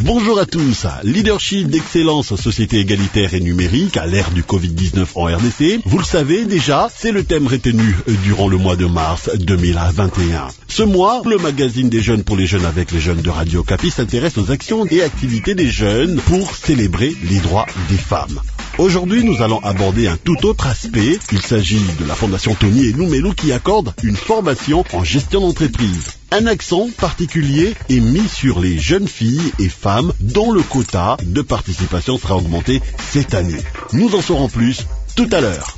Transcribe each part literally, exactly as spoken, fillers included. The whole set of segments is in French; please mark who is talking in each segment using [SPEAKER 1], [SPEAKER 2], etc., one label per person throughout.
[SPEAKER 1] Bonjour à tous. Leadership d'excellence, société égalitaire et numérique à l'ère du covid dix-neuf en R D C. Vous le savez déjà, c'est le thème retenu durant le mois de mars deux mille vingt et un. Ce mois, le magazine des jeunes pour les jeunes avec les jeunes de Radio Capi s'intéresse aux actions et activités des jeunes pour célébrer les droits des femmes. Aujourd'hui, nous allons aborder un tout autre aspect. Il s'agit de la Fondation Tony et Lumelu qui accorde une formation en gestion d'entreprise. Un accent particulier est mis sur les jeunes filles et femmes dont le quota de participation sera augmenté cette année. Nous en saurons plus tout à l'heure.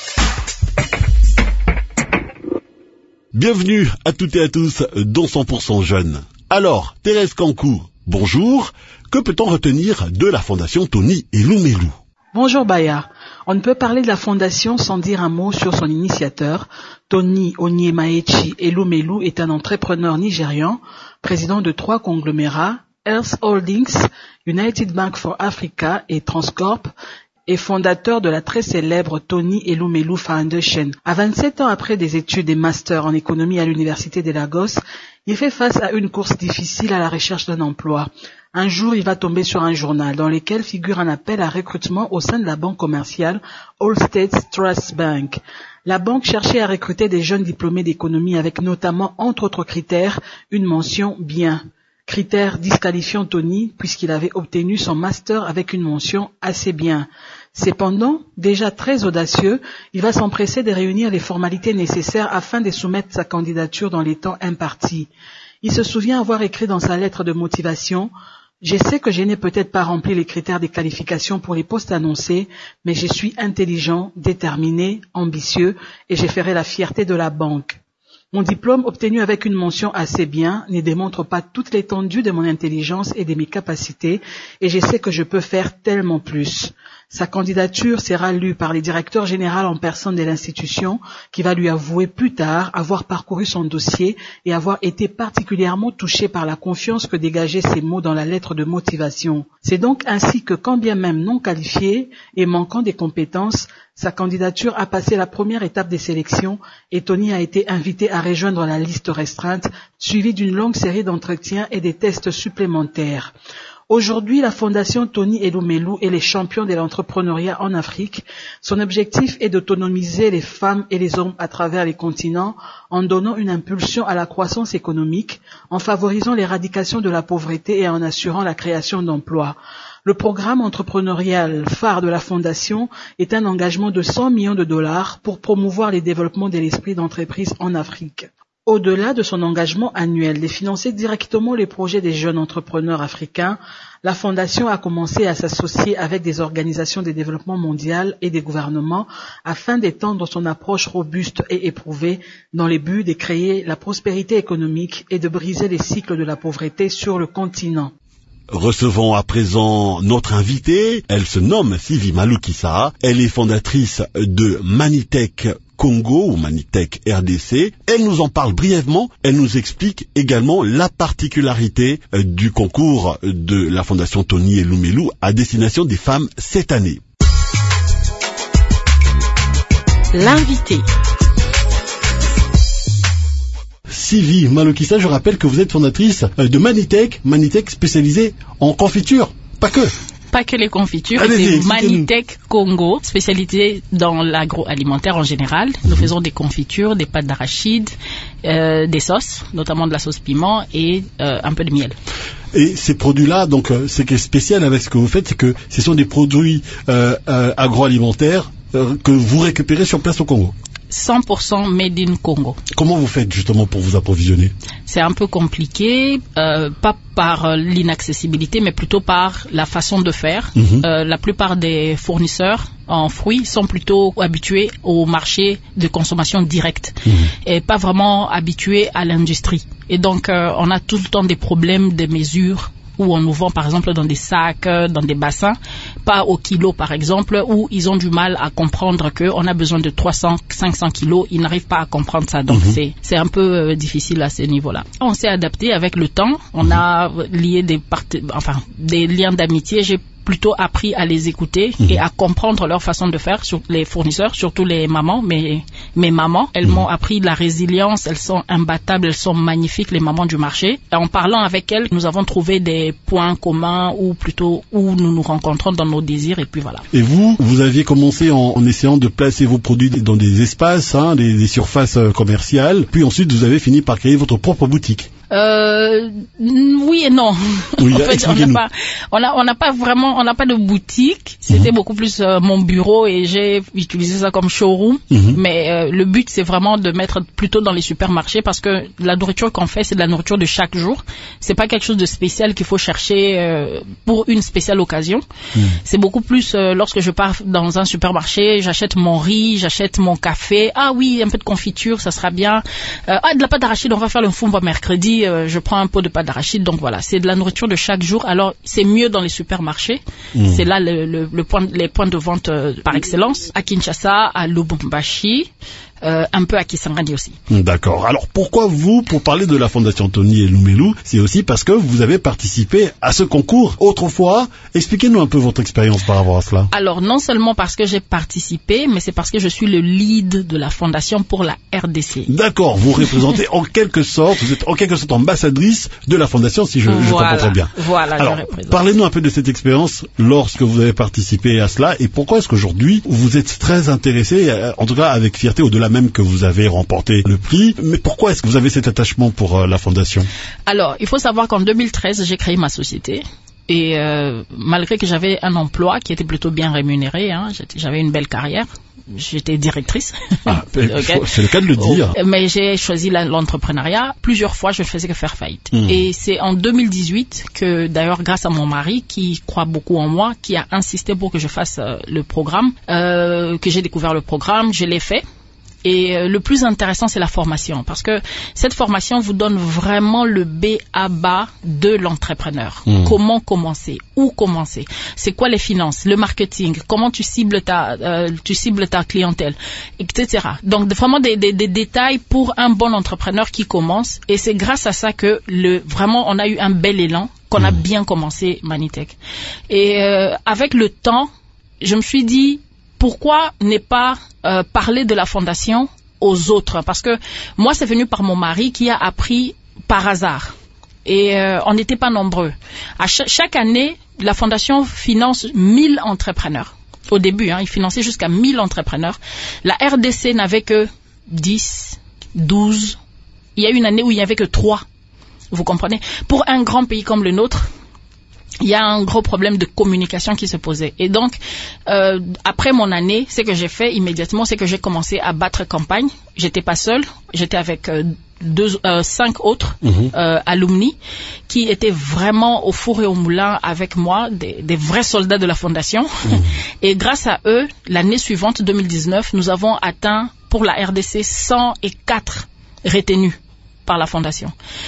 [SPEAKER 1] Bienvenue à toutes et à tous dans cent pour cent Jeunes. Alors, Thérèse Kankou, bonjour. Que peut-on retenir de la Fondation Tony et Lumelu ?
[SPEAKER 2] Bonjour Baya. On ne peut parler de la fondation sans dire un mot sur son initiateur. Tony Onyemaechi Elumelu est un entrepreneur nigérian, président de trois conglomérats, Earth Holdings, United Bank for Africa et Transcorp, et fondateur de la très célèbre Tony Elumelu Foundation. À vingt-sept ans après des études et masters en économie à l'université de Lagos, il fait face à une course difficile à la recherche d'un emploi. Un jour, il va tomber sur un journal dans lequel figure un appel à recrutement au sein de la banque commerciale All States Trust Bank. La banque cherchait à recruter des jeunes diplômés d'économie avec notamment, entre autres critères, une mention bien. Critère disqualifiant Tony puisqu'il avait obtenu son master avec une mention assez bien. Cependant, déjà très audacieux, il va s'empresser de réunir les formalités nécessaires afin de soumettre sa candidature dans les temps impartis. Il se souvient avoir écrit dans sa lettre de motivation « Je sais que je n'ai peut-être pas rempli les critères des qualifications pour les postes annoncés, mais je suis intelligent, déterminé, ambitieux et je ferai la fierté de la banque. Mon diplôme obtenu avec une mention assez bien ne démontre pas toute l'étendue de mon intelligence et de mes capacités et je sais que je peux faire tellement plus. » Sa candidature sera lue par les directeurs généraux en personne de l'institution qui va lui avouer plus tard avoir parcouru son dossier et avoir été particulièrement touché par la confiance que dégageaient ces mots dans la lettre de motivation. C'est donc ainsi que quand bien même non qualifié et manquant des compétences, sa candidature a passé la première étape des sélections et Tony a été invité à rejoindre la liste restreinte, suivie d'une longue série d'entretiens et des tests supplémentaires. Aujourd'hui, la Fondation Tony Elumelu est les champions de l'entrepreneuriat en Afrique. Son objectif est d'autonomiser les femmes et les hommes à travers les continents en donnant une impulsion à la croissance économique, en favorisant l'éradication de la pauvreté et en assurant la création d'emplois. Le programme entrepreneurial phare de la Fondation est un engagement de cent millions de dollars pour promouvoir les développements de l'esprit d'entreprise en Afrique. Au-delà de son engagement annuel de financer directement les projets des jeunes entrepreneurs africains, la Fondation a commencé à s'associer avec des organisations de développement mondial et des gouvernements afin d'étendre son approche robuste et éprouvée dans le but de créer la prospérité économique et de briser les cycles de la pauvreté sur le continent.
[SPEAKER 1] Recevons à présent notre invitée. Elle se nomme Sylvie Malukisa. Elle est fondatrice de Manitech Congo ou Manitech R D C. Elle nous en parle brièvement. Elle nous explique également la particularité du concours de la Fondation Tony Elumelu à destination des femmes cette année.
[SPEAKER 3] L'invité.
[SPEAKER 1] Sylvie Malukisa, je rappelle que vous êtes fondatrice de Manitech, Manitech spécialisée en confiture, pas que.
[SPEAKER 3] Pas que les confitures,
[SPEAKER 1] Allez-y,
[SPEAKER 3] c'est Manitech Congo, spécialisée dans l'agroalimentaire en général. Nous faisons des confitures, des pâtes d'arachide, euh, des sauces, notamment de la sauce piment et euh, un peu de miel.
[SPEAKER 1] Et ces produits-là, donc, euh, ce qui est spécial avec ce que vous faites, c'est que ce sont des produits euh, euh, agroalimentaires euh, que vous récupérez sur place au Congo.
[SPEAKER 3] cent pour cent made in Congo.
[SPEAKER 1] Comment vous faites justement pour vous approvisionner ?
[SPEAKER 3] C'est un peu compliqué, euh, pas par euh, l'inaccessibilité, mais plutôt par la façon de faire. Mm-hmm. Euh, la plupart des fournisseurs en fruits sont plutôt habitués au marché de consommation directe mm-hmm. et pas vraiment habitués à l'industrie. Et donc, euh, on a tout le temps des problèmes de mesure où on nous vend par exemple dans des sacs, dans des bassins, pas au kilo par exemple, où ils ont du mal à comprendre qu'on a besoin de trois cents, cinq cents kilos, ils n'arrivent pas à comprendre ça, donc mm-hmm. c'est, c'est un peu euh, difficile à ce niveau-là. On s'est adapté avec le temps, on a lié des, part... enfin, des liens d'amitié, j'ai plutôt appris à les écouter mmh. et à comprendre leur façon de faire, sur les fournisseurs, surtout les mamans. Mes, mes mamans, elles mmh. m'ont appris de la résilience, elles sont imbattables, elles sont magnifiques, les mamans du marché. Et en parlant avec elles, nous avons trouvé des points communs ou plutôt où nous nous rencontrons dans nos désirs et puis voilà.
[SPEAKER 1] Et vous, vous aviez commencé en, en essayant de placer vos produits dans des espaces, hein, des, des surfaces commerciales, puis ensuite vous avez fini par créer votre propre boutique.
[SPEAKER 3] Euh, oui et non.
[SPEAKER 1] Oui,
[SPEAKER 3] en fait, on n'a pas, on a, on n'a pas vraiment, on n'a pas de boutique. C'était mm-hmm. beaucoup plus euh, mon bureau et j'ai utilisé ça comme showroom. Mm-hmm. Mais euh, le but, c'est vraiment de mettre plutôt dans les supermarchés parce que la nourriture qu'on fait, c'est de la nourriture de chaque jour. C'est pas quelque chose de spécial qu'il faut chercher euh, pour une spéciale occasion. Mm. C'est beaucoup plus euh, lorsque je pars dans un supermarché, j'achète mon riz, j'achète mon café. Ah oui, un peu de confiture, ça sera bien. Euh, ah, de la pâte d'arachide, on va faire le fumba mercredi. Euh, je prends un pot de pâte d'arachide, donc voilà, c'est de la nourriture de chaque jour. Alors c'est mieux dans les supermarchés, mmh. c'est là le, le, le point, les points de vente euh, par excellence, à Kinshasa, à Lubumbashi, euh, un peu à Kisangani aussi.
[SPEAKER 1] D'accord. Alors pourquoi vous, pour parler de la Fondation Tony Elumelu, c'est aussi parce que vous avez participé à ce concours autrefois. Expliquez-nous un peu votre expérience par rapport à cela.
[SPEAKER 3] Alors non seulement parce que j'ai participé, mais c'est parce que je suis le lead de la Fondation pour la R D C.
[SPEAKER 1] D'accord. Vous représentez en quelque sorte, vous êtes en quelque sorte ambassadrice de la Fondation, si je,
[SPEAKER 3] voilà,
[SPEAKER 1] je comprends très bien.
[SPEAKER 3] Voilà.
[SPEAKER 1] Alors, parlez-nous un peu de cette expérience lorsque vous avez participé à cela et pourquoi est-ce qu'aujourd'hui vous êtes très intéressé, en tout cas avec fierté, au-delà même que vous avez remporté le prix. Mais pourquoi est-ce que vous avez cet attachement pour euh, la Fondation?
[SPEAKER 3] Alors, il faut savoir qu'en deux mille treize, j'ai créé ma société. Et euh, malgré que j'avais un emploi qui était plutôt bien rémunéré, hein, j'avais une belle carrière. J'étais directrice.
[SPEAKER 1] Ah, okay. C'est le cas de le dire.
[SPEAKER 3] Mais j'ai choisi la, l'entrepreneuriat. Plusieurs fois, je ne faisais que faire faillite. Mmh. Et c'est en deux mille dix-huit que, d'ailleurs, grâce à mon mari, qui croit beaucoup en moi, qui a insisté pour que je fasse euh, le programme, euh, que j'ai découvert le programme, je l'ai fait. Et euh, le plus intéressant, c'est la formation, parce que cette formation vous donne vraiment le B A B A de l'entrepreneur. Mmh. Comment commencer, où commencer, c'est quoi les finances, le marketing, comment tu cibles ta, euh, tu cibles ta clientèle, et cetera. Donc vraiment des, des, des détails pour un bon entrepreneur qui commence. Et c'est grâce à ça que le vraiment on a eu un bel élan, qu'on mmh. a bien commencé Manitech. Et euh, avec le temps, je me suis dit, pourquoi ne pas euh, parler de la Fondation aux autres? Parce que moi, c'est venu par mon mari qui a appris par hasard. Et euh, on n'était pas nombreux. À ch- chaque année, la Fondation finance mille entrepreneurs. Au début, hein, il finançait jusqu'à mille entrepreneurs. La R D C n'avait que dix, douze. Il y a eu une année où il n'y avait que trois. Vous comprenez? Pour un grand pays comme le nôtre, il y a un gros problème de communication qui se posait. Et donc, euh, après mon année, ce que j'ai fait immédiatement, c'est que j'ai commencé à battre campagne. J'étais pas seule, j'étais avec euh, deux, euh, cinq autres mmh. euh, alumni qui étaient vraiment au four et au moulin avec moi, des, des vrais soldats de la Fondation. Mmh. Et grâce à eux, l'année suivante, deux mille dix-neuf, nous avons atteint pour la R D C cent quatre retenus par la Fondation.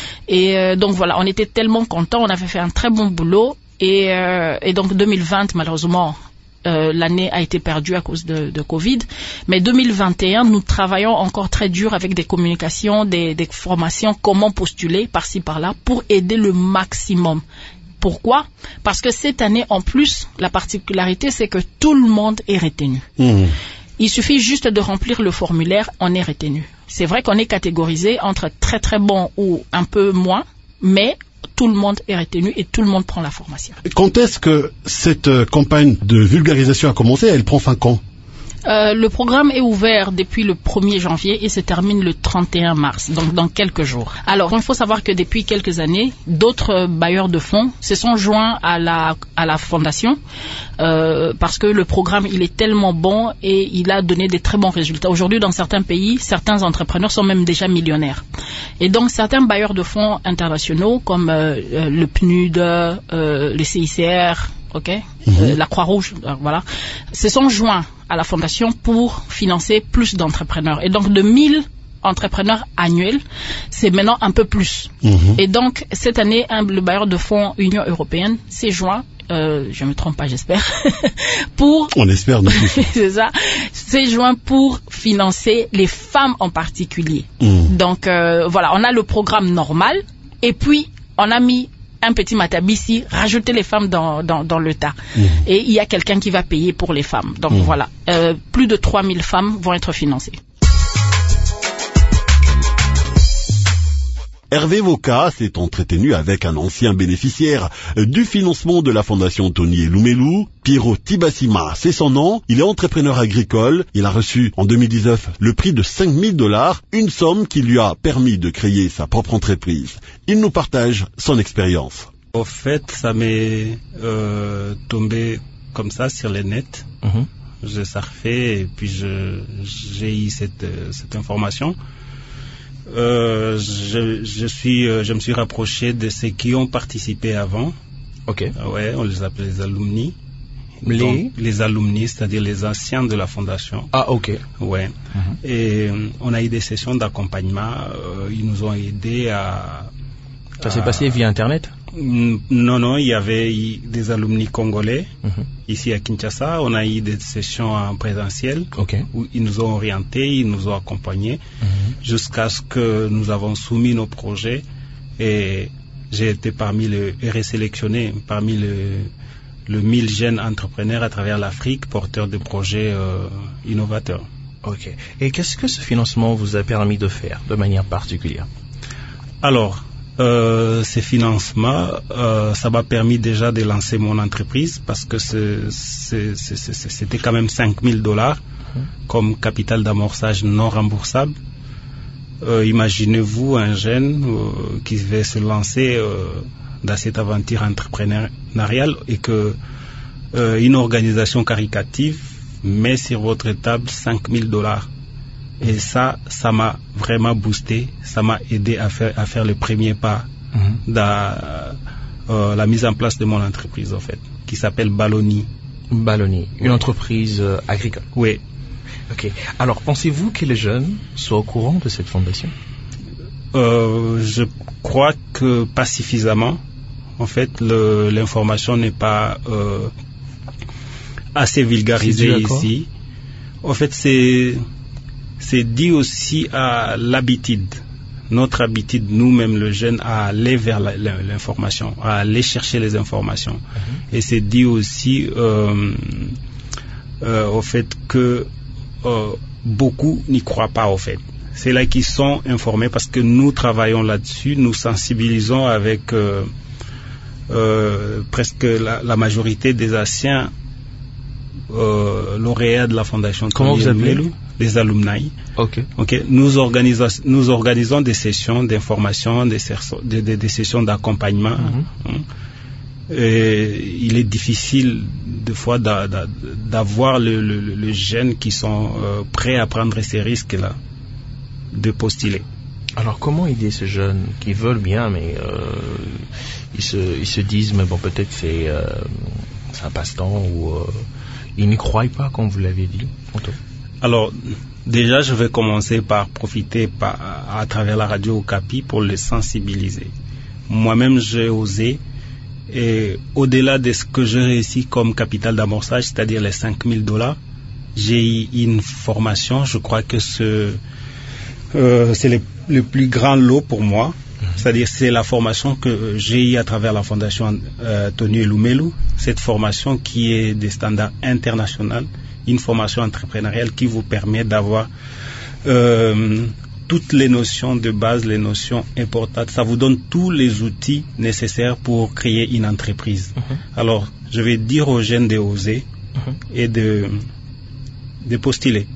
[SPEAKER 3] Et euh, donc voilà, on était tellement contents, on avait fait un très bon boulot. Et, euh, et donc deux mille vingt, malheureusement, euh, l'année a été perdue à cause de, de Covid. Mais deux mille vingt et un, nous travaillons encore très dur avec des communications, des, des formations, comment postuler par-ci par-là pour aider le maximum. Pourquoi? Parce que cette année, en plus, la particularité, c'est que tout le monde est retenu. Mmh. Il suffit juste de remplir le formulaire, on est retenu. C'est vrai qu'on est catégorisé entre très très bon ou un peu moins, mais tout le monde est retenu et tout le monde prend la formation.
[SPEAKER 1] Quand est-ce que cette euh, campagne de vulgarisation a commencé? Elle prend fin quand?
[SPEAKER 3] Euh, le programme est ouvert depuis le premier janvier et se termine le trente et un mars, donc dans quelques jours. Alors, il faut savoir que depuis quelques années, d'autres bailleurs de fonds se sont joints à la, à la fondation euh, parce que le programme, il est tellement bon et il a donné des très bons résultats. Aujourd'hui, dans certains pays, certains entrepreneurs sont même déjà millionnaires. Et donc, certains bailleurs de fonds internationaux comme euh, le P N U D, euh, le C I C R, ok, mmh. euh, la Croix-Rouge, euh, voilà, se sont joints à la Fondation pour financer plus d'entrepreneurs. Et donc, de mille entrepreneurs annuels, c'est maintenant un peu plus. Mmh. Et donc, cette année, un, le bailleur de fonds Union européenne s'est joint, euh, je ne me trompe pas, j'espère, pour...
[SPEAKER 1] On espère, nous.
[SPEAKER 3] C'est ça, s'est joint pour financer les femmes en particulier. Mmh. Donc, euh, voilà, on a le programme normal, et puis, on a mis un petit matabisi, rajouter les femmes dans, dans, dans le tas. Mmh. Et il y a quelqu'un qui va payer pour les femmes. Donc mmh. voilà, euh, plus de trois mille femmes vont être financées.
[SPEAKER 1] Hervé Voka s'est entretenu avec un ancien bénéficiaire du financement de la Fondation Tony Elumelu. Piero Tibassima, c'est son nom. Il est entrepreneur agricole. Il a reçu en deux mille dix-neuf le prix de cinq mille dollars, une somme qui lui a permis de créer sa propre entreprise. Il nous partage son expérience.
[SPEAKER 4] Au fait, ça m'est euh, tombé comme ça sur le net. Mm-hmm. Je surfais et puis je, j'ai eu cette, cette information. Euh, je, je suis, je me suis rapproché de ceux qui ont participé avant.
[SPEAKER 5] Ok.
[SPEAKER 4] Ouais, on les appelle les alumni.
[SPEAKER 5] Les,
[SPEAKER 4] Donc, les alumni, c'est-à-dire les anciens de la fondation.
[SPEAKER 5] Ah, ok.
[SPEAKER 4] Ouais. Mm-hmm. Et euh, on a eu des sessions d'accompagnement. Euh, ils nous ont aidés à.
[SPEAKER 5] Ça s'est à... passé via Internet?
[SPEAKER 4] Non, non, il y avait des alumni congolais
[SPEAKER 5] mm-hmm.
[SPEAKER 4] ici à Kinshasa. On a eu des sessions en présentiel
[SPEAKER 5] okay.
[SPEAKER 4] où ils nous ont orientés, ils nous ont accompagnés
[SPEAKER 5] mm-hmm.
[SPEAKER 4] jusqu'à ce que nous avons soumis nos projets. Et j'ai été parmi le sélectionné parmi le, le mille jeunes entrepreneurs à travers l'Afrique, porteurs de projets euh, innovateurs.
[SPEAKER 5] Ok. Et qu'est-ce que ce financement vous a permis de faire de manière particulière?
[SPEAKER 4] Alors, Euh, ces financements, euh, ça m'a permis déjà de lancer mon entreprise parce que c'est, c'est, c'est, c'est, c'était quand même cinq mille dollars comme capital d'amorçage non remboursable. Euh, imaginez-vous un jeune euh, qui va se lancer euh, dans cette aventure entrepreneuriale et que euh, une organisation caritative met sur votre table cinq mille dollars. Et ça, ça m'a vraiment boosté, ça m'a aidé à faire, à faire le premier pas
[SPEAKER 5] mmh.
[SPEAKER 4] dans euh, la mise en place de mon entreprise, en fait, qui s'appelle Baloni.
[SPEAKER 5] Baloni, une entreprise euh, agricole.
[SPEAKER 4] Oui.
[SPEAKER 5] Ok. Alors, pensez-vous que les jeunes soient au courant de cette fondation?
[SPEAKER 4] euh, Je crois que pas suffisamment. En fait, le, l'information n'est pas euh, assez vulgarisée ici. En fait, c'est... c'est dû aussi à l'habitude, notre habitude, nous-mêmes, le jeune, à aller vers la, la, l'information, à aller chercher les informations. Mm-hmm. Et c'est dû aussi euh, euh, au fait que euh, beaucoup n'y croient pas, au fait. C'est là qu'ils sont informés parce que nous travaillons là-dessus, nous sensibilisons avec euh, euh, presque la, la majorité des anciens euh, lauréats de la Fondation.
[SPEAKER 5] Comment vous appelez?
[SPEAKER 4] Les alumni.
[SPEAKER 5] Ok.
[SPEAKER 4] Ok. Nous organisons, nous organisons des sessions d'information, des, des, des, des sessions d'accompagnement. Mm-hmm. Et il est difficile des fois d'a, d'a, d'avoir le, le, le jeune qui sont euh, prêts à prendre ces risques-là, de postuler.
[SPEAKER 5] Alors comment aider ces jeunes qui veulent bien, mais euh, ils se, ils se disent, mais bon, peut-être c'est, euh, c'est un passe-temps ou euh, ils n'y croient pas, comme vous l'avez dit.
[SPEAKER 4] Alors, déjà, je vais commencer par profiter par, à travers la radio Okapi pour les sensibiliser. Moi-même, j'ai osé, et au-delà de ce que j'ai réussi comme capital d'amorçage, c'est-à-dire les cinq mille dollars, j'ai eu une formation. Je crois que ce, euh, c'est le, le plus grand lot pour moi. C'est-à-dire c'est la formation que j'ai eue à travers la Fondation euh, Tony Elumelu, cette formation qui est des standards internationaux, une formation entrepreneuriale qui vous permet d'avoir euh, toutes les notions de base, les notions importantes. Ça vous donne tous les outils nécessaires pour créer une entreprise. Mm-hmm. Alors, je vais dire aux jeunes de oser mm-hmm. et de, de postuler.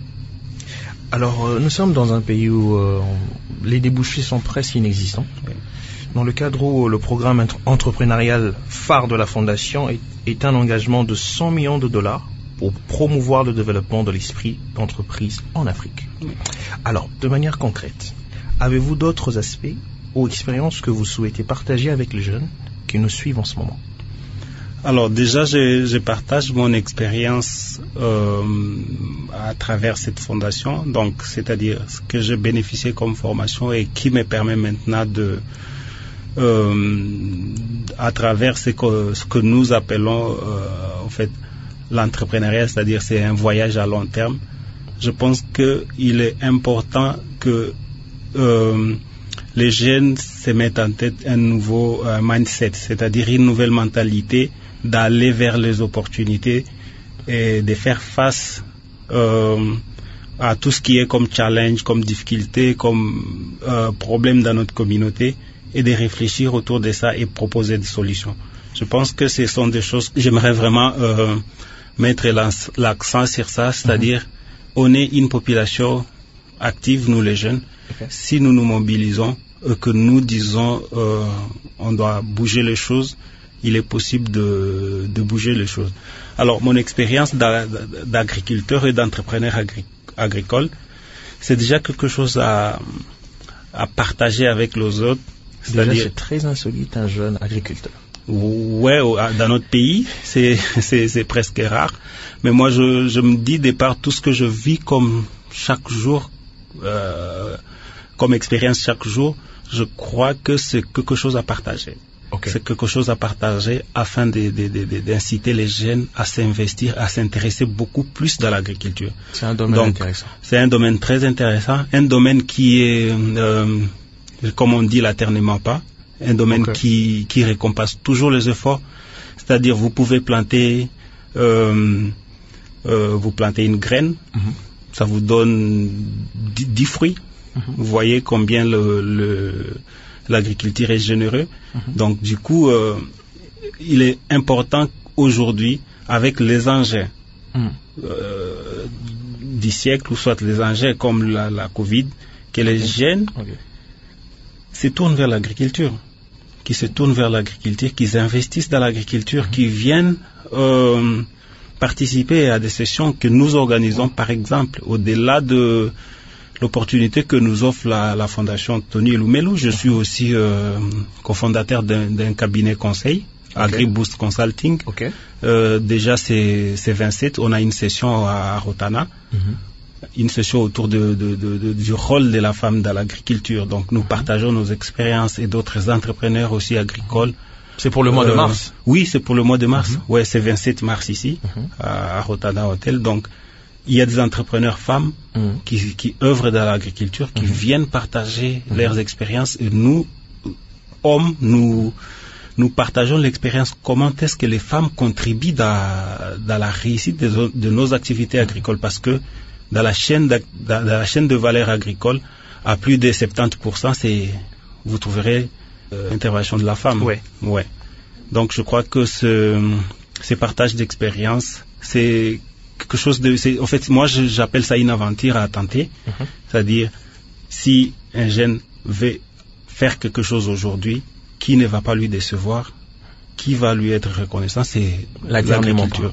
[SPEAKER 5] Alors, euh, nous sommes dans un pays où euh, les débouchés sont presque inexistants. Oui. Dans le cadre où le programme entrepreneurial phare de la Fondation est, est un engagement de cent millions de dollars pour promouvoir le développement de l'esprit d'entreprise en Afrique. Oui. Alors, de manière concrète, avez-vous d'autres aspects ou expériences que vous souhaitez partager avec les jeunes qui nous suivent en ce moment?
[SPEAKER 4] Alors déjà, je, je partage mon expérience euh, à travers cette fondation, donc c'est-à-dire ce que j'ai bénéficié comme formation et qui me permet maintenant de, euh, à travers ce que, ce que nous appelons euh, en fait l'entrepreneuriat, c'est-à-dire c'est un voyage à long terme. Je pense qu'il est important que euh, les jeunes se mettent en tête un nouveau euh, mindset, c'est-à-dire une nouvelle mentalité d'aller vers les opportunités et de faire face euh, à tout ce qui est comme challenge, comme difficulté, comme euh, problème dans notre communauté, et de réfléchir autour de ça et proposer des solutions. Je pense que ce sont des choses que j'aimerais vraiment euh, mettre l'accent sur ça, c'est-à-dire mm-hmm. on est une population active, nous les jeunes. Okay. Si nous nous mobilisons, euh, que nous disons euh, on doit bouger les choses, il est possible de, de bouger les choses. Alors, mon expérience d'agriculteur et d'entrepreneur agri- agricole, c'est déjà quelque chose à, à partager avec les autres.
[SPEAKER 5] Déjà, c'est très insolite, un jeune agriculteur.
[SPEAKER 4] Ouais, dans notre pays, c'est, c'est, c'est presque rare. Mais moi, je, je me dis, de par tout ce que je vis comme chaque jour, euh, comme expérience chaque jour, je crois que c'est quelque chose à partager. Okay. C'est quelque chose à partager afin de, de, de, de, d'inciter les jeunes à s'investir, à s'intéresser beaucoup plus dans l'agriculture.
[SPEAKER 5] C'est un domaine
[SPEAKER 4] Donc,
[SPEAKER 5] intéressant.
[SPEAKER 4] C'est un domaine très intéressant, un domaine qui est, euh, comme on dit, la terre ne ment pas, un domaine okay. qui, qui récompense toujours les efforts. C'est-à-dire, vous pouvez planter, euh, euh, vous plantez une graine, mm-hmm. ça vous donne dix fruits. Mm-hmm. Vous voyez combien le, le l'agriculture est généreux. Mm-hmm. Donc, du coup, euh, il est important aujourd'hui, avec les engins mm. euh, du siècle, ou soit les engins comme la, la Covid, que les okay. jeunes okay. se tournent vers l'agriculture, qui se tournent vers l'agriculture, qu'ils investissent dans l'agriculture, mm-hmm. qui viennent euh, participer à des sessions que nous organisons, par exemple, au-delà de l'opportunité que nous offre la, la fondation Tony Elumelu. Je suis aussi euh, cofondateur d'un, d'un cabinet conseil, okay. AgriBoost Consulting.
[SPEAKER 5] Okay.
[SPEAKER 4] Euh, déjà, c'est, c'est vingt-sept. On a une session à Rotana, mm-hmm. une session autour de, de, de, de, du rôle de la femme dans l'agriculture. Donc, nous mm-hmm. partageons nos expériences et d'autres entrepreneurs aussi agricoles.
[SPEAKER 5] C'est pour le mois euh, de mars?
[SPEAKER 4] Oui, c'est pour le mois de mars. Mm-hmm. Ouais, c'est vingt-sept mars ici, mm-hmm. à, à Rotana Hotel. Donc, il y a des entrepreneurs femmes mmh. qui, qui œuvrent dans l'agriculture, qui mmh. viennent partager mmh. leurs expériences. Et nous, hommes, nous, nous partageons l'expérience. Comment est-ce que les femmes contribuent dans, dans la réussite de, de nos activités agricoles? Parce que dans la chaîne de, dans la chaîne de valeur agricole, à plus de soixante-dix pour cent, c'est, vous trouverez euh, l'intervention de la femme.
[SPEAKER 5] Ouais.
[SPEAKER 4] Ouais. Donc, je crois que ce, ces partages d'expérience, c'est quelque chose de, c'est, en fait, moi, je, j'appelle ça une aventure à tenter. Mm-hmm. C'est-à-dire, si un jeune veut faire quelque chose aujourd'hui, qui ne va pas lui décevoir, qui va lui être reconnaissant, c'est
[SPEAKER 5] la l'agriculture.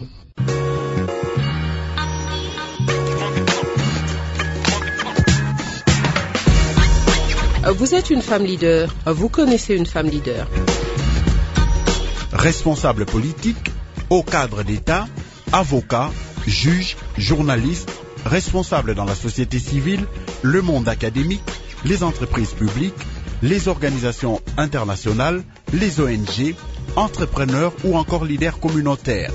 [SPEAKER 6] Vous êtes une femme leader, vous connaissez une femme leader.
[SPEAKER 7] Responsable politique, haut cadre d'État, avocat, juge, journaliste, responsable dans la société civile, le monde académique, les entreprises publiques, les organisations internationales, les O N G, entrepreneurs ou encore leaders communautaires.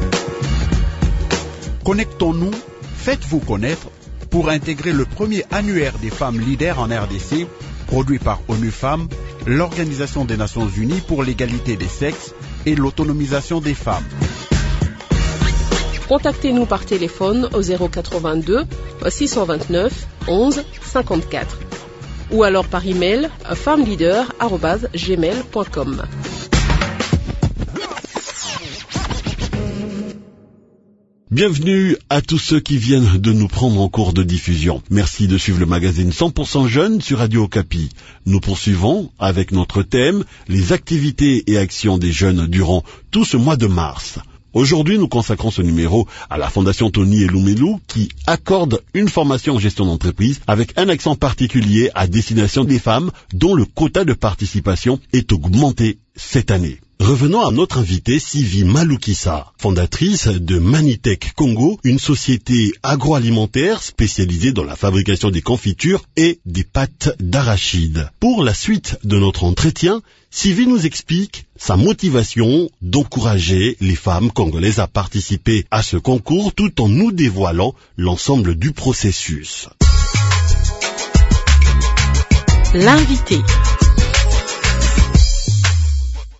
[SPEAKER 7] Connectons-nous, faites-vous connaître pour intégrer le premier annuaire des femmes leaders en R D C, produit par ONU Femmes, l'Organisation des Nations Unies pour l'égalité des sexes et l'autonomisation des femmes.
[SPEAKER 6] Contactez-nous par téléphone au zéro quatre-vingt-deux six cent vingt-neuf onze cinquante-quatre ou alors par email femmeleader arobase gmail point com.
[SPEAKER 1] Bienvenue à tous ceux qui viennent de nous prendre en cours de diffusion. Merci de suivre le magazine cent pour cent Jeunes sur Radio Okapi. Nous poursuivons avec notre thème, les activités et actions des jeunes durant tout ce mois de mars. Aujourd'hui, nous consacrons ce numéro à la Fondation Tony Elumelu qui accorde une formation en gestion d'entreprise avec un accent particulier à destination des femmes dont le quota de participation est augmenté cette année. Revenons à notre invitée Sylvie Malukisa, fondatrice de Manitech Congo, une société agroalimentaire spécialisée dans la fabrication des confitures et des pâtes d'arachide. Pour la suite de notre entretien, Sylvie nous explique sa motivation d'encourager les femmes congolaises à participer à ce concours tout en nous dévoilant l'ensemble du processus.
[SPEAKER 6] L'invité.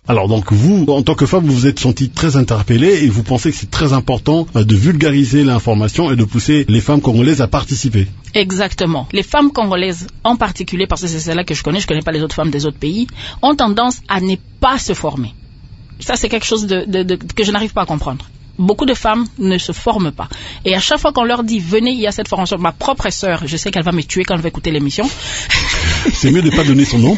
[SPEAKER 1] Alors donc vous, en tant que femme, vous vous êtes sentie très interpellée et vous pensez que c'est très important de vulgariser l'information et de pousser les femmes congolaises à participer.
[SPEAKER 3] Exactement. Les femmes congolaises en particulier, parce que c'est celles-là que je connais, je connais pas les autres femmes des autres pays, ont tendance à ne pas se former. Ça, c'est quelque chose de, de, de, que je n'arrive pas à comprendre. Beaucoup de femmes ne se forment pas. Et à chaque fois qu'on leur dit, venez, il y a cette formation. Ma propre sœur, je sais qu'elle va me tuer quand elle va écouter l'émission.
[SPEAKER 1] C'est mieux de ne pas donner son nom.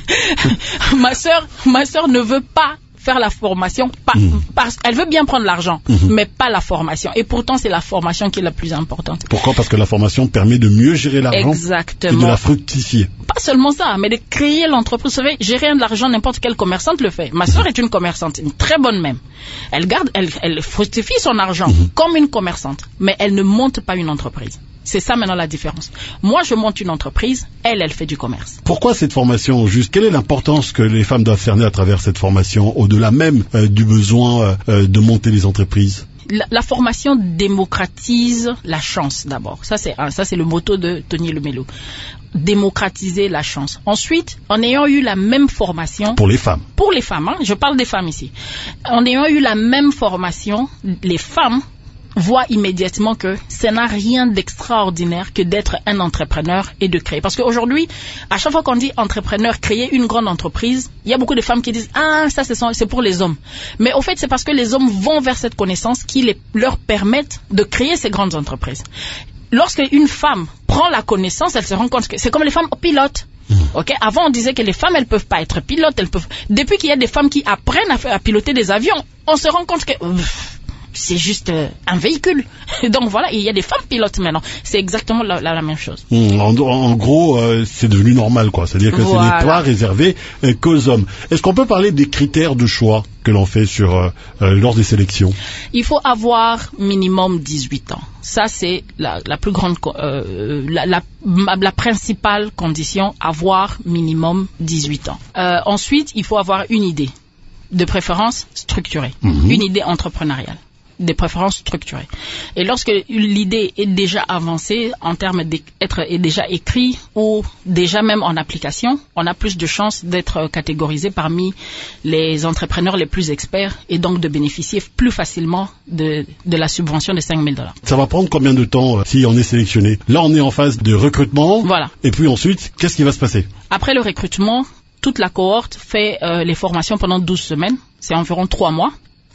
[SPEAKER 3] ma sœur, ma sœur ne veut pas faire la formation, pas, mmh. parce qu'elle veut bien prendre l'argent, mmh. mais pas la formation. Et pourtant, c'est la formation qui est la plus importante.
[SPEAKER 1] Pourquoi? Parce que la formation permet de mieux gérer l'argent.
[SPEAKER 3] Exactement.
[SPEAKER 1] Et de la fructifier.
[SPEAKER 3] Pas seulement ça, mais de créer l'entreprise. Vous savez, gérer de l'argent, n'importe quelle commerçante le fait. Ma sœur est une commerçante, une très bonne même. Elle garde, elle, elle fructifie son argent mmh. comme une commerçante, mais elle ne monte pas une entreprise. C'est ça maintenant la différence. Moi, je monte une entreprise, elle, elle fait du commerce.
[SPEAKER 1] Pourquoi cette formation juste? Quelle est l'importance que les femmes doivent cerner à travers cette formation, au-delà même euh, du besoin euh, de monter les entreprises?
[SPEAKER 3] La, la formation démocratise la chance d'abord. Ça c'est ça c'est le motto de Tony Elomelu. Démocratiser la chance. Ensuite, en ayant eu la même formation
[SPEAKER 1] pour les femmes.
[SPEAKER 3] Pour les femmes, hein, je parle des femmes ici. En ayant eu la même formation, les femmes voit immédiatement que ça n'a rien d'extraordinaire que d'être un entrepreneur et de créer. Parce qu'aujourd'hui, à chaque fois qu'on dit entrepreneur, créer une grande entreprise, il y a beaucoup de femmes qui disent « Ah, ça c'est pour les hommes ». Mais au fait, c'est parce que les hommes vont vers cette connaissance qui les, leur permettent de créer ces grandes entreprises. Lorsque une femme prend la connaissance, elle se rend compte que c'est comme les femmes pilotes. Okay? Avant, on disait que les femmes, elles peuvent pas être pilotes. Elles peuvent... Depuis qu'il y a des femmes qui apprennent à, à piloter des avions, on se rend compte que... c'est juste euh, un véhicule. Donc voilà, il y a des femmes pilotes maintenant. C'est exactement la, la, la même chose.
[SPEAKER 1] Mmh, en, en gros, euh, c'est devenu normal, quoi. C'est-à-dire que voilà. Ce n'est pas réservé euh, qu'aux hommes. Est-ce qu'on peut parler des critères de choix que l'on fait sur euh, euh, lors des sélections?
[SPEAKER 3] Il faut avoir minimum dix-huit ans. Ça, c'est la, la plus grande, euh, la, la, la principale condition, avoir minimum dix-huit ans. Euh, ensuite, il faut avoir une idée, de préférence structurée, mmh. une idée entrepreneuriale. Des préférences structurées. Et lorsque l'idée est déjà avancée en termes d'être est déjà écrit ou déjà même en application, on a plus de chances d'être catégorisé parmi les entrepreneurs les plus experts et donc de bénéficier plus facilement de, de la subvention de cinq mille dollars.
[SPEAKER 1] Ça va prendre combien de temps euh, si on est sélectionné? Là, on est en phase de recrutement.
[SPEAKER 3] Voilà.
[SPEAKER 1] Et puis ensuite, qu'est-ce qui va se passer?
[SPEAKER 3] Après le recrutement, toute la cohorte fait euh, les formations pendant douze semaines. C'est environ trois mois.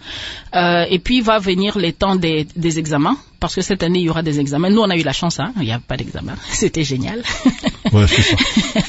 [SPEAKER 3] Euh, et puis va venir les temps des, des examens, parce que cette année il y aura des examens. Nous on a eu la chance, hein, il n'y a pas d'examen, c'était génial.
[SPEAKER 1] Ouais, c'est ça.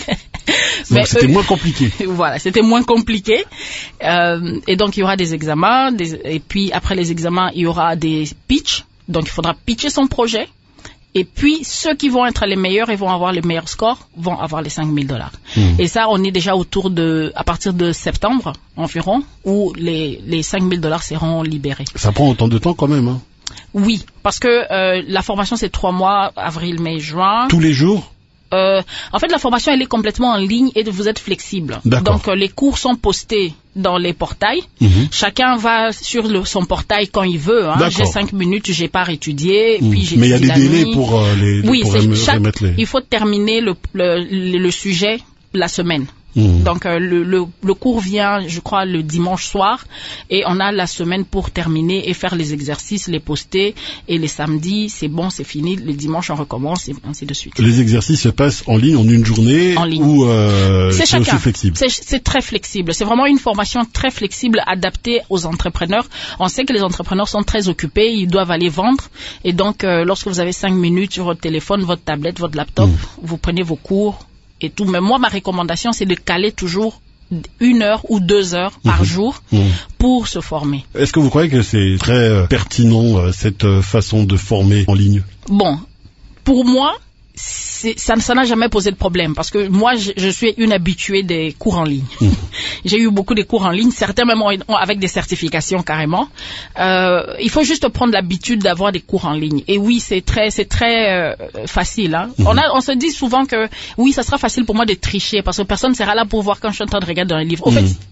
[SPEAKER 1] Donc c'était euh, moins compliqué.
[SPEAKER 3] Voilà, c'était moins compliqué. Euh, et donc il y aura des examens, des, et puis après les examens il y aura des pitchs. Donc il faudra pitcher son projet. Et puis, ceux qui vont être les meilleurs et vont avoir les meilleurs scores vont avoir les cinq mille dollars. Mmh. Et ça, on est déjà autour de, à partir de septembre environ, où les, les cinq mille dollars seront libérés.
[SPEAKER 1] Ça prend autant de temps quand même, hein?
[SPEAKER 3] Oui, parce que euh, la formation, c'est trois mois, avril, mai, juin.
[SPEAKER 1] Tous les jours?
[SPEAKER 3] Euh, en fait, la formation, elle est complètement en ligne et vous êtes flexible. Donc, euh, les cours sont postés dans les portails. Mm-hmm. Chacun va sur le, son portail quand il veut. Hein. J'ai cinq minutes, j'ai pas étudié.
[SPEAKER 1] Mm.
[SPEAKER 3] Puis j'ai
[SPEAKER 1] Mais il y a des délais nuit. pour euh, les
[SPEAKER 3] oui,
[SPEAKER 1] pour
[SPEAKER 3] c'est chaque,
[SPEAKER 1] remettre les...
[SPEAKER 3] il faut terminer le, le, le sujet la semaine. Mmh. Donc euh, le, le, le cours vient, je crois, le dimanche soir et on a la semaine pour terminer et faire les exercices, les poster et les samedis, c'est bon, c'est fini, le dimanche on recommence et ainsi de suite.
[SPEAKER 1] Les exercices se passent en ligne en une journée
[SPEAKER 3] en ligne.
[SPEAKER 1] ou euh,
[SPEAKER 3] c'est,
[SPEAKER 1] c'est aussi flexible?
[SPEAKER 3] C'est, c'est très flexible, c'est vraiment une formation très flexible adaptée aux entrepreneurs. On sait que les entrepreneurs sont très occupés, ils doivent aller vendre et donc euh, lorsque vous avez cinq minutes sur votre téléphone, votre tablette, votre laptop, mmh. vous prenez vos cours et tout. Mais moi, ma recommandation, c'est de caler toujours une heure ou deux heures par mmh. jour mmh. pour se former.
[SPEAKER 1] Est-ce que vous croyez que c'est très euh, pertinent, euh, cette euh, façon de former en ligne?
[SPEAKER 3] Bon, pour moi, c'est, ça, ça n'a jamais posé de problème parce que moi, je, je suis une habituée des cours en ligne. Mmh. J'ai eu beaucoup de cours en ligne, certains même ont, avec des certifications carrément. Euh, il faut juste prendre l'habitude d'avoir des cours en ligne. Et oui, c'est très, c'est très euh, facile. Hein. Mmh. On, a, on se dit souvent que oui, ça sera facile pour moi de tricher parce que personne ne sera là pour voir quand je suis en train de regarder dans un livre. En mmh. fait,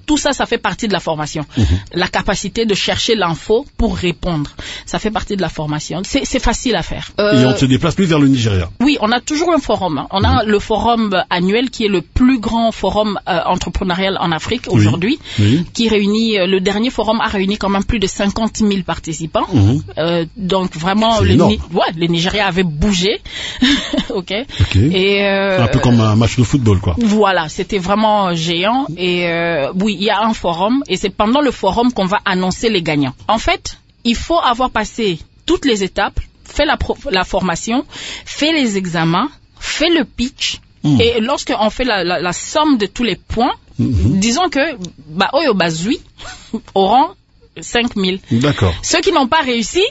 [SPEAKER 3] tout ça, ça fait partie de la formation. Mmh. La capacité de chercher l'info pour répondre. Ça fait partie de la formation. C'est, c'est facile à faire.
[SPEAKER 1] Euh, Et on ne se déplace plus vers le Nigeria.
[SPEAKER 3] Oui, on a toujours un forum. Hein. On a mmh. le forum annuel qui est le plus grand forum euh, entrepreneurial en Afrique aujourd'hui, oui. Oui. qui réunit, euh, le dernier forum a réuni quand même plus de cinquante mille participants. Mmh. Euh, donc vraiment, le, Ni- ouais, le Nigeria avait bougé. ok. okay. Et euh,
[SPEAKER 1] un peu comme un match de football, quoi.
[SPEAKER 3] Voilà, c'était vraiment géant. Et euh, oui, il y a un forum et c'est pendant le forum qu'on va annoncer les gagnants. En fait, il faut avoir passé toutes les étapes, fait la, pro- la formation, fait les examens, fait le pitch. Mmh. Et lorsqu'on fait la, la, la somme de tous les points, mmh. disons que bah, Oyo Bazui auront cinq mille.
[SPEAKER 1] D'accord.
[SPEAKER 3] Ceux qui n'ont pas réussi,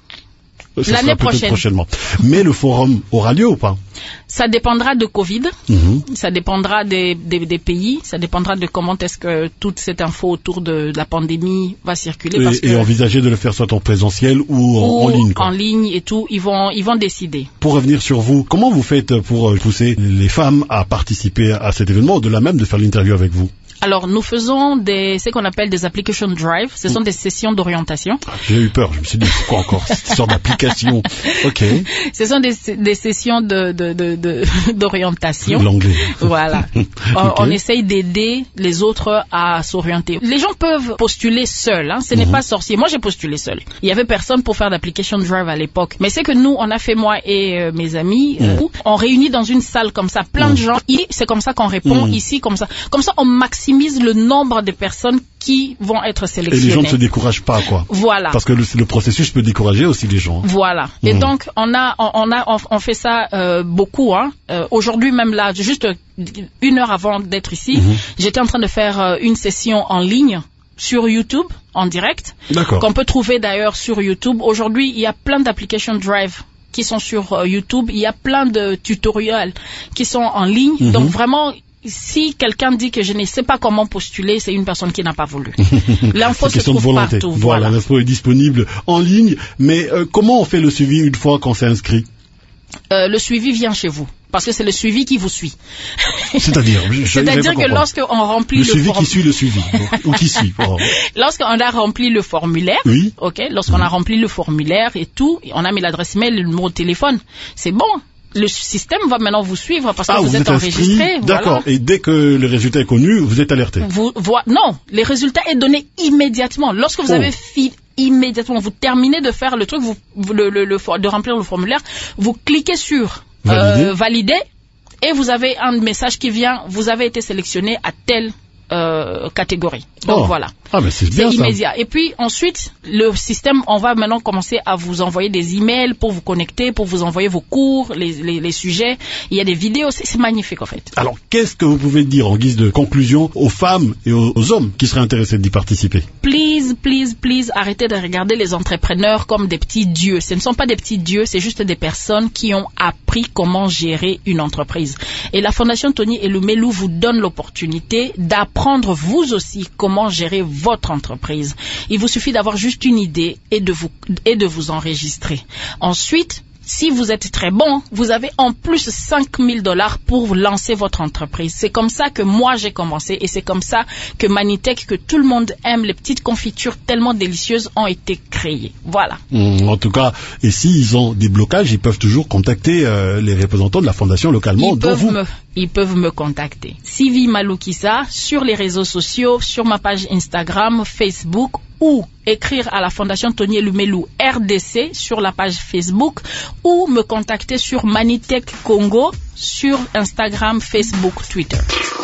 [SPEAKER 1] ça
[SPEAKER 3] l'année prochaine.
[SPEAKER 1] Prochainement. Mais le forum aura lieu ou pas?
[SPEAKER 3] Ça dépendra de Covid, mm-hmm. ça dépendra des, des, des pays, ça dépendra de comment est-ce que toute cette info autour de, de la pandémie va circuler.
[SPEAKER 1] Et,
[SPEAKER 3] parce que
[SPEAKER 1] et envisager de le faire soit en présentiel ou en,
[SPEAKER 3] ou
[SPEAKER 1] en ligne. Quoi.
[SPEAKER 3] En ligne et tout, ils vont, ils vont décider.
[SPEAKER 1] Pour revenir sur vous, comment vous faites pour pousser les femmes à participer à cet événement, au-delà même de faire l'interview avec vous?
[SPEAKER 3] Alors, nous faisons des, ce qu'on appelle des application drive. Ce sont des sessions d'orientation.
[SPEAKER 1] Ah, j'ai eu peur. Je me suis dit, c'est quoi encore cette sorte d'application? Ok.
[SPEAKER 3] Ce sont des, des sessions de, de, de, de, d'orientation.
[SPEAKER 1] L'anglais.
[SPEAKER 3] Voilà. okay. on, on essaye d'aider les autres à s'orienter. Les gens peuvent postuler seuls. Hein. Ce n'est mm-hmm. pas sorcier. Moi, j'ai postulé seul. Il y avait personne pour faire d'application drive à l'époque. Mais c'est que nous, on a fait, moi et euh, mes amis, mm. euh, on réunit dans une salle comme ça, plein mm. de gens. Et c'est comme ça qu'on répond. Mm. Ici, comme ça. Comme ça, on maximise le nombre de personnes qui vont être sélectionnées.
[SPEAKER 1] Et les gens ne se découragent pas, quoi.
[SPEAKER 3] Voilà.
[SPEAKER 1] Parce que le, le processus peut décourager aussi les gens.
[SPEAKER 3] Voilà. Mmh. Et donc, on a, on, on a, on, on fait ça euh, beaucoup. Hein. Euh, aujourd'hui, même là, juste une heure avant d'être ici, mmh. j'étais en train de faire euh, une session en ligne sur YouTube, en direct.
[SPEAKER 1] D'accord.
[SPEAKER 3] Qu'on peut trouver d'ailleurs sur YouTube. Aujourd'hui, il y a plein d'applications Drive qui sont sur euh, YouTube. Il y a plein de tutoriels qui sont en ligne. Mmh. Donc, vraiment, si quelqu'un dit que je ne sais pas comment postuler, c'est une personne qui n'a pas voulu. L'info se trouve partout.
[SPEAKER 1] Voilà, voilà. L'info est disponible en ligne. Mais euh, comment on fait le suivi une fois qu'on s'est inscrit?
[SPEAKER 3] euh, Le suivi vient chez vous. Parce que c'est le suivi qui vous suit.
[SPEAKER 1] C'est-à-dire je,
[SPEAKER 3] C'est-à-dire que lorsqu'on remplit
[SPEAKER 1] le,
[SPEAKER 3] le
[SPEAKER 1] suivi
[SPEAKER 3] form...
[SPEAKER 1] qui suit le suivi. Ou qui suit. Oh.
[SPEAKER 3] Lorsqu'on a rempli le formulaire,
[SPEAKER 1] oui.
[SPEAKER 3] ok, lorsqu'on
[SPEAKER 1] mmh.
[SPEAKER 3] a rempli le formulaire et tout, on a mis l'adresse mail, le numéro de téléphone, c'est bon. Le système va maintenant vous suivre parce que
[SPEAKER 1] ah,
[SPEAKER 3] vous,
[SPEAKER 1] vous
[SPEAKER 3] êtes,
[SPEAKER 1] êtes
[SPEAKER 3] enregistré.
[SPEAKER 1] D'accord.
[SPEAKER 3] Voilà.
[SPEAKER 1] Et dès que le résultat est connu, vous êtes alerté.
[SPEAKER 3] Vous, vo- non, le résultat est donné immédiatement. Lorsque vous
[SPEAKER 1] oh.
[SPEAKER 3] avez fi- immédiatement, vous terminez de faire le truc, vous, le, le, le, de remplir le formulaire, vous cliquez sur
[SPEAKER 1] valider.
[SPEAKER 3] Euh, valider et vous avez un message qui vient, vous avez été sélectionné à telle euh, catégorie. Donc
[SPEAKER 1] oh.
[SPEAKER 3] voilà.
[SPEAKER 1] Ah, mais c'est bien
[SPEAKER 3] c'est immédiat.
[SPEAKER 1] Ça.
[SPEAKER 3] Et puis ensuite, le système, on va maintenant commencer à vous envoyer des emails pour vous connecter, pour vous envoyer vos cours, les, les, les sujets. Il y a des vidéos, c'est, c'est magnifique en fait.
[SPEAKER 1] Alors, qu'est-ce que vous pouvez dire en guise de conclusion aux femmes et aux, aux hommes qui seraient intéressés d'y participer?
[SPEAKER 3] Please, please, please, arrêtez de regarder les entrepreneurs comme des petits dieux. Ce ne sont pas des petits dieux, c'est juste des personnes qui ont appris comment gérer une entreprise. Et la Fondation Tony Elumelu vous donne l'opportunité d'apprendre vous aussi comment gérer votre entreprise. Il vous suffit d'avoir juste une idée et de vous, et de vous enregistrer. Ensuite, si vous êtes très bon, vous avez en plus cinq mille dollars pour lancer votre entreprise. C'est comme ça que moi j'ai commencé et c'est comme ça que Manitech, que tout le monde aime, les petites confitures tellement délicieuses ont été créées. Voilà.
[SPEAKER 1] Mmh, en tout cas, et s'ils ont des blocages, ils peuvent toujours contacter euh, les représentants de la fondation localement,
[SPEAKER 3] ils
[SPEAKER 1] dont
[SPEAKER 3] peuvent
[SPEAKER 1] vous.
[SPEAKER 3] Me, ils peuvent me contacter. Sylvie Maloukissa sur les réseaux sociaux, sur ma page Instagram, Facebook, ou écrire à la Fondation Tony Elumelu R D C sur la page Facebook, ou me contacter sur Manitech Congo sur Instagram, Facebook, Twitter.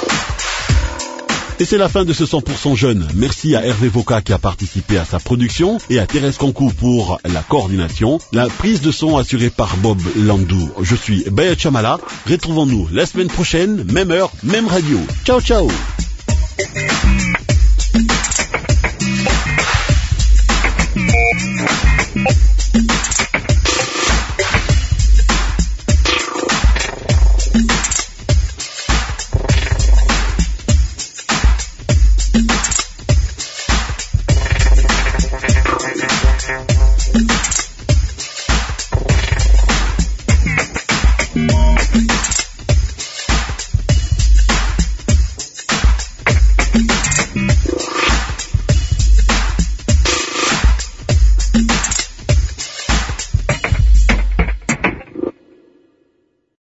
[SPEAKER 1] Et c'est la fin de ce cent pour cent jeune. Merci à Hervé Voka qui a participé à sa production et à Thérèse Concours pour la coordination. La prise de son assurée par Bob Landou. Je suis Baya Chamala. Retrouvons-nous la semaine prochaine, même heure, même radio. Ciao, ciao.